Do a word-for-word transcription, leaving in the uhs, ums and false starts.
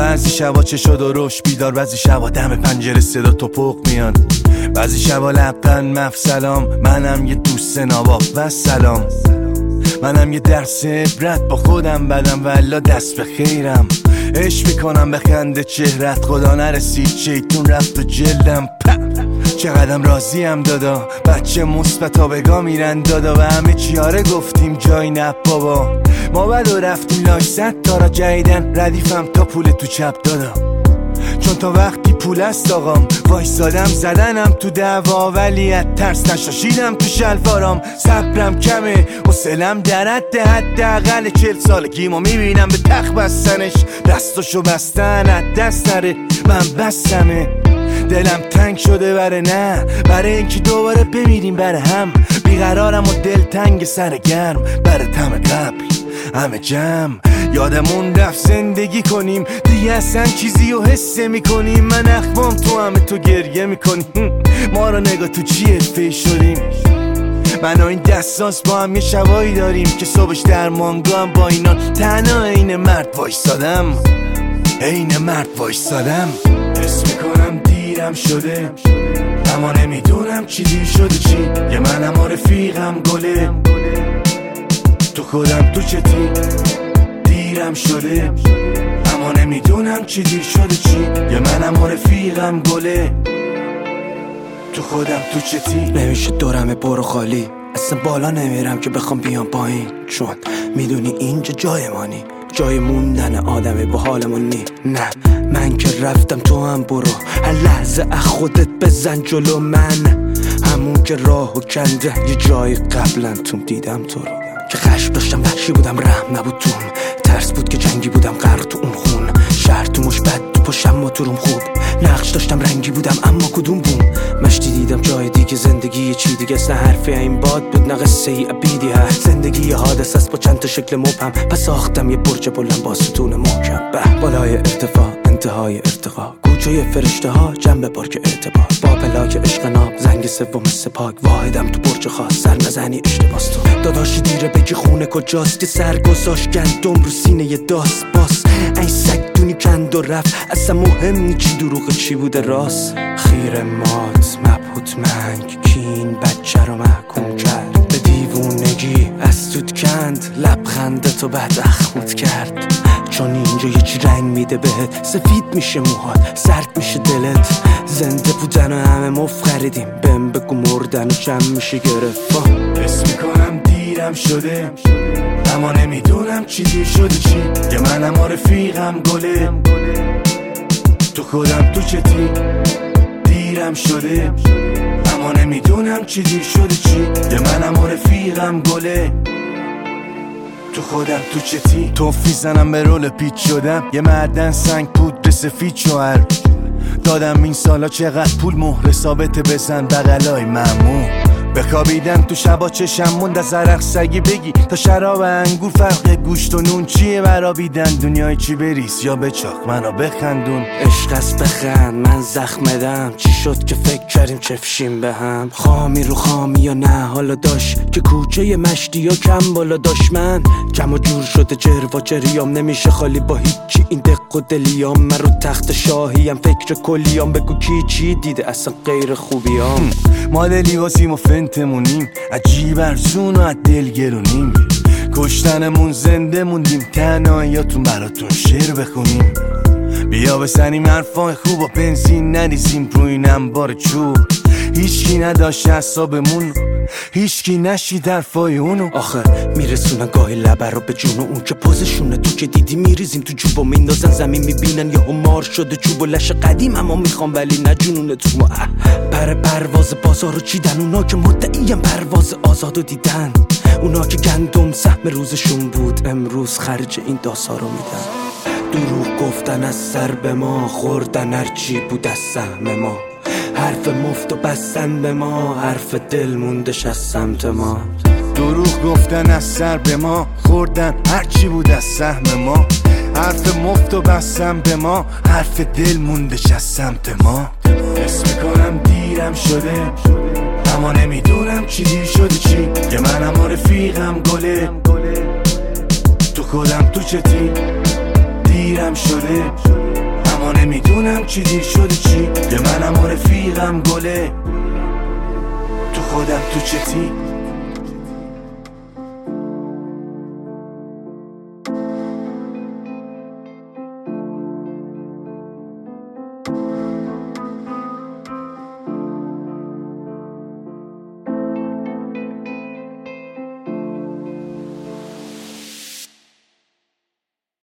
بعضی شبا چشا درشت بیدار، بعضی شبا دم پنجره صدا توپق میاد، بعضی شبا لبخند مفسلام. منم یه دوست نابا و سلام، منم یه درس عبرت با خودم بدم والا دست به خیرم. عشق میکنم به خنده چهرت، خدا نرسید شیطون رفت تو جلدم. چقدرم راضیم دادا، بچه مثبت آبگاه میرن دادا و همه چیاره گفتیم جای نه بابا. ما بعد و رفتیم لاش صد تا را جدیدن، ردیفم تا پول تو چپ دادا، چون تا وقتی پول است آقام وایسادم زدنم تو دعوا، ولی از ترس نشاشیدم تو شلوارام. صبرم کمه حوصله‌ام در حد حداقل چل سالگیمو میبینم به تخت بستنش، دستاشو بستن از دست نره. من بستمه دلم تنگ شده بره نه برای اینکه دوباره بمیریم بره هم، بیقرارم و دل تنگ سر گرم بره تم قبل همه جمع. یادمون رفت زندگی کنیم دیگه اصلا چیزی رو حس میکنیم، من اخوام تو همه تو گریه میکنیم. ما رو نگاه تو چی حرفه شدیم، من و این دستانس با هم یه شبایی داریم که صبحش در مانگو هم با اینا تنها عین مرد وایسادم، عین مرد وایسادم. حس میکنم دیرم شده اما نمیدونم چی دیر شده چی، یه منم و رفیقم گله تو خودم تو چتی. دیرم شده اما نمیدونم چی دیر شده چی، یه منم و رفیقم گله تو خودم تو چتی. نمیشه دورم برو خالی، اصلا بالا نمیرم که بخوام بیام پایین، چون میدونی اینجا جای مانی، جای موندن آدمی با حالمون نی. نه من که رفتم تو هم برو، هر لحظه از خودت بزن جلو من، همون که راهو کنده یه جای قبلا توم دیدم تو رو، که خشم داشتم وحشی بودم رحم نبود توم، ترس بود که جنگی بودم غرق تو اون خون، شهر تو مش بد تو پشم ما تو روم خوب، نقش داشتم رنگی بودم اما کدوم بوم، مشتی دیدم جای دیگه زندگی چی دیگه است، نه حرفی این باد بود نه قصه ای ابیدی هست، زندگی یه حادثه است با چند تا شکل مبهم، پس ساختم یه برج بلند با ستون محکم، به بالای ارتفاع انتهای ارتقا، گوچه فرشته ها جنب پارک اعتبار، با پلاک عشق ناب زنگ سوم سپاک، واحدم تو برج خاص سر نزنی اشتباس تو داداشی دیره بگی خونه کجاست که سر گذاشت گندم رو سینه یه داس باس، این سگ دونی کند و رفت اصلا مهم نی چی دروغ چی بوده راست، خیر مات مبهوت منگ کین بچه رو محکوم کرد به دیوونگی از توت کند، لبخنده تو بعد اخمود کرد، چون اینجا یه چی رنگ میده بهت، سفید میشه موهات سرد میشه دلت، زنده بودن و همه مف خریدیم، بهم بگو مردن و چم میشه گرفت. حس میکنم دیرم شده اما نمیدونم چی دیر شده چی، یه منم و رفیقم گله تو خودم تو چتی. دیرم شده اما نمیدونم چی دیر شده چی، یه منم و رفیقم گله تو خودم تو چتی. توفی زنم به رول پیچ شدم، یه معدن سنگ پودر سفید شوهر دادم این سالا، چقدر پول مهر ثابت بزن بغلای ممنون، بخوابیدم تو شبا چشم موند از عرق سگی بگی تا شراب انگور، فرق گوشت و نون چیه برابیدن، دنیای چی بریز یا بچاق منو بخندون، عشق است بخند من زخمدم، چی شد که فکر کردیم چفشیم به هم، خامی رو خامی یا نه حالا داشت که کوچه مشتی یا کم بالا داشت، من کم و جور شده جر و جریام نمیشه خالی با هیچی، این دق و دلیام من رو تخت شاهیم فکر کلیام، بگو کی چی دیده اصلا غیر خوبیام، ما دلی واسیم و فنتمونیم عجیب ارزون و دل گرونیم، کشتنمون زنده موندیم تنهاییاتون براتون شعر بخونیم، بیا بسنیم حرفای خوب و بنزین نریزیم روی این انبار چوب، هیچکی نداشت حسابمون هیچکی نشید حرفای اونو، آخه میرسونه گاهی لبه رو به جون اون که پوزشونه، تو که دیدی میریزیم تو جوب و میندازن زمین میبینن یه همار شده چوب و لش قدیم، اما میخوام ولی نه جنونه تو پر پرواز بازار رو چیدن، اونا که مدعیم پرواز آزادو دیدن، اونا که گندم سهم روزشون بود امروز خرج این داسا رو میدن، دروغ گفتن از سر به ما خوردن هرچی بود از سهم ما، حرف مفت و بستن به ما حرف دل موندش از سمت ما، دروغ گفتن از سر به ما خوردن هرچی بود از سهم ما، حرف مفت و بستن به ما حرف دل موندش از سمت ما. حس میکنم دیرم شده اما نمیدونم چی دیر شده چی، یه منم و رفیقم گله تو خودم تو چتی. دیرم شده اما نمیدونم چی دیر شده چی. یه منم و رفیقم گله تو خودم تو چتی.